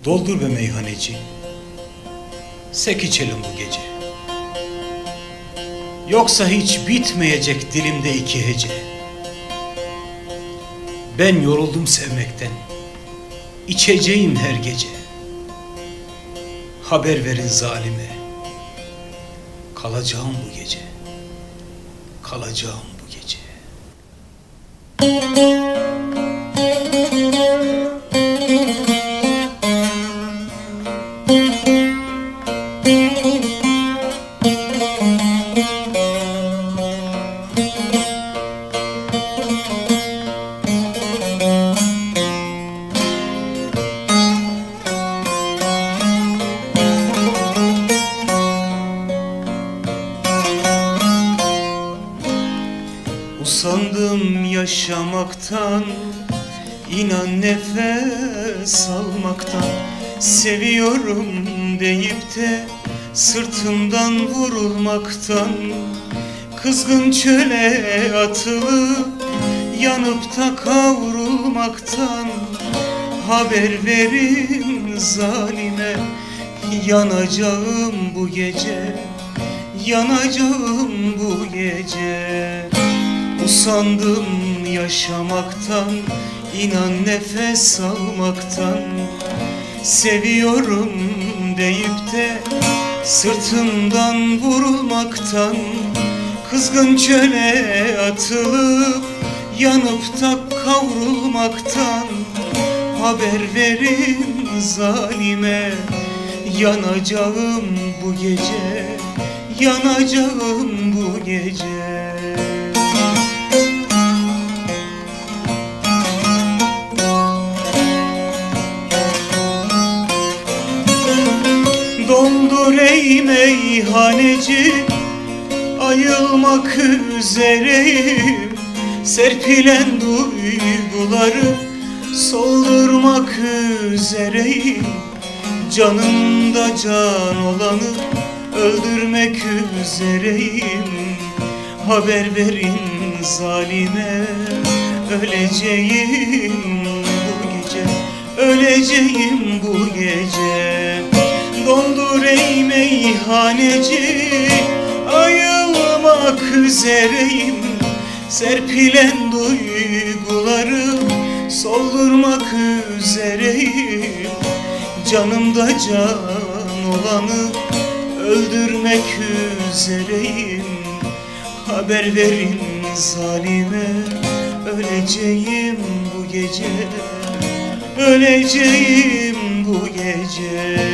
Doldur be meyhaneci, sek içelim bu gece. Yoksa hiç bitmeyecek dilimde iki hece. Ben yoruldum sevmekten, içeceğim her gece. Haber verin zalime, kalacağım bu gece. Kalacağım bu gece. Usandım yaşamaktan, inan nefes almaktan. Seviyorum deyip de sırtımdan vurulmaktan. Kızgın çöle atılıp yanıp da kavrulmaktan. Haber verin zalime, yanacağım bu gece. Yanacağım bu gece. Usandım yaşamaktan, inan nefes almaktan. Seviyorum deyip de sırtımdan vurulmaktan. Kızgın çöle atılıp yanıp da kavrulmaktan. Haber verin zalime, yanacağım bu gece. Yanacağım bu gece. Doldur ey meyhaneci, ayılmak üzereyim. Serpilen duyguları soldurmak üzereyim. Canımda can olanı öldürmek üzereyim. Haber verin zalime, öleceğim bu gece. Öleceğim bu gece. Doldur ey meyhaneci, ayılmak üzereyim. Serpilen duyguları soldurmak üzereyim. Canımda can olanı öldürmek üzereyim. Haber verin zalime, öleceğim bu gece. Öleceğim bu gece.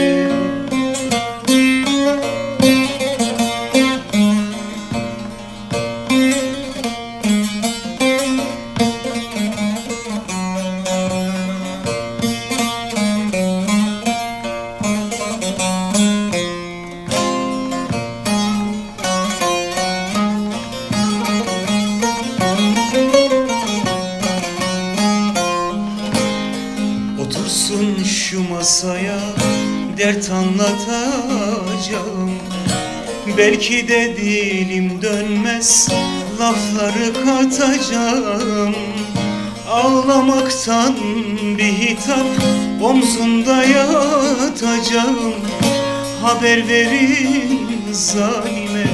Otursun şu masaya, dert anlatacağım. Belki de dilim dönmez, lafları katacağım. Ağlamaktan bir hitap omzunda yatacağım. Haber verin zalime,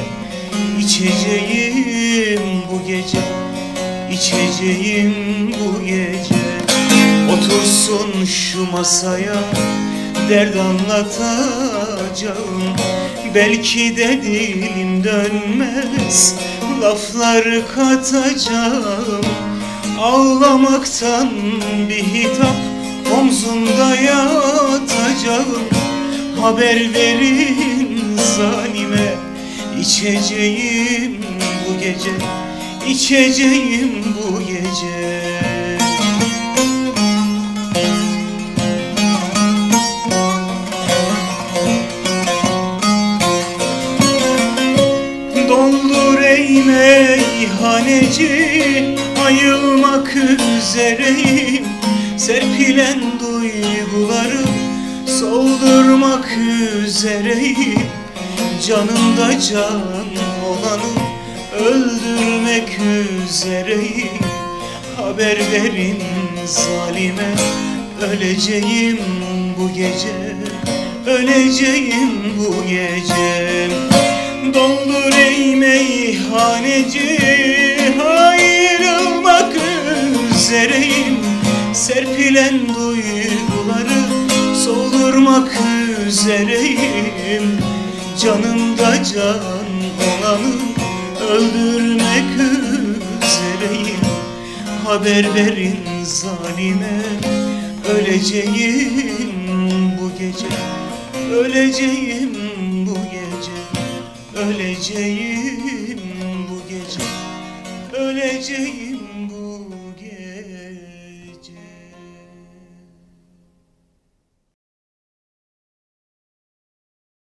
içeceğim bu gece. İçeceğim bu gece. Otursun şu masaya, dert anlatacağım. Belki de dilim dönmez, lafları katacağım. Ağlamaktan bir hitap omzunda yatacağım. Haber verin zalime, içeceğim bu gece. İçeceğim bu gece. Doldur ey meyhaneci, ayılmak üzereyim. Serpilen duyguları soldurmak üzereyim. Canımda can olanı öldürmek üzereyim. Haber verin zalime, öleceğim bu gece, öleceğim bu gece. Doldur ey meyhaneci, ayrılmak üzereyim. Serpilen duyguları soldurmak üzereyim. Canımda can olanı öldürmek üzereyim. Haber verin zalime, öleceğim bu gece, öleceğim bu gece, öleceğim bu gece, öleceğim